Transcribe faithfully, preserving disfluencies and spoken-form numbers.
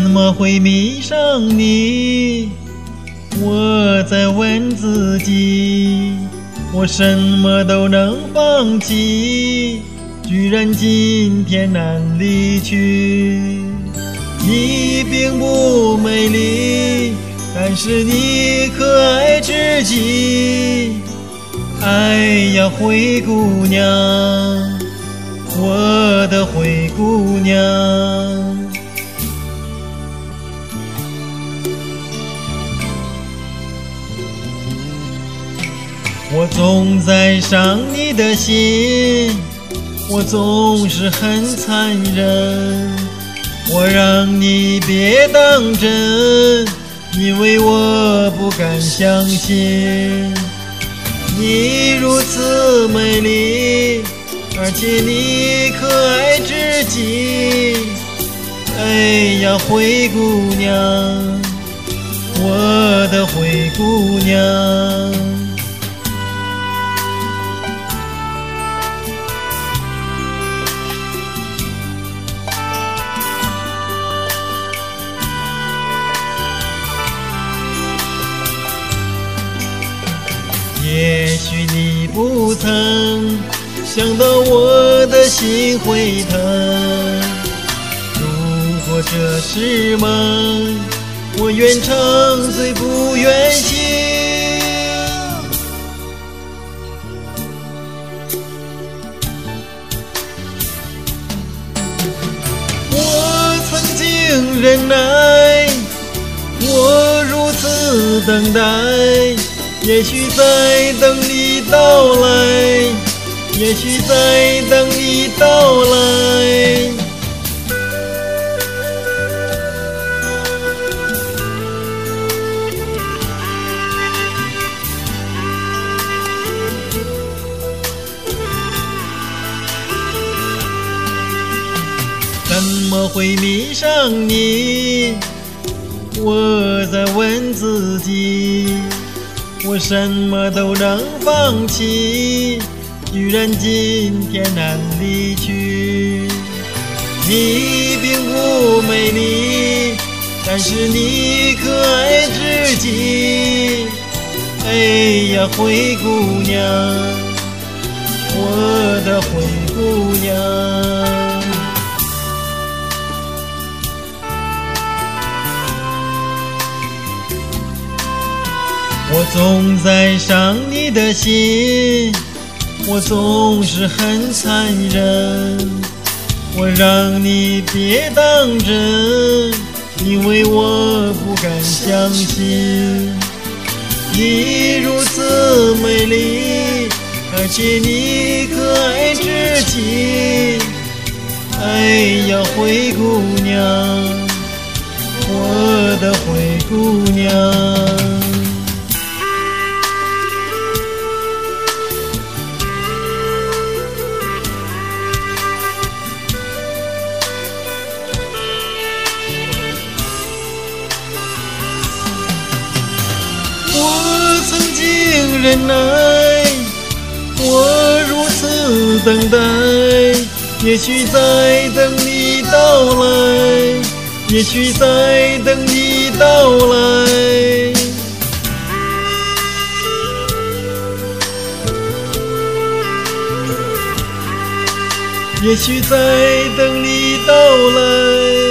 么会迷上你？我在问自己，我什么都能放弃，居然今天难离去。你并不美丽，但是你可爱至极。哎呀，灰姑娘，我的灰姑娘。我总在伤你的心，我总是很残忍，我让你别当真，因为我不敢相信你如此美丽，而且你可爱至极。哎呀，灰姑娘，我的灰姑娘。也许你不曾想到我的心会疼，如果这是梦，我愿长醉不愿醒。我曾经忍耐，我如此等待，也许在等你到来，也许在等你到来。怎么会迷上你？我在问自己，我什么都能放弃，居然今天难离去。你并不美丽，但是你可爱至极。哎呀，灰姑娘，我的灰姑娘。我总在伤你的心，我总是很残忍，我让你别当真，因为我不敢相信你如此美丽，而且你可爱至极。哎呀，灰姑娘，我的灰姑娘。我曾经忍耐，我如此等待，也许在等你到来，也许在等你到来。也许在等你到来。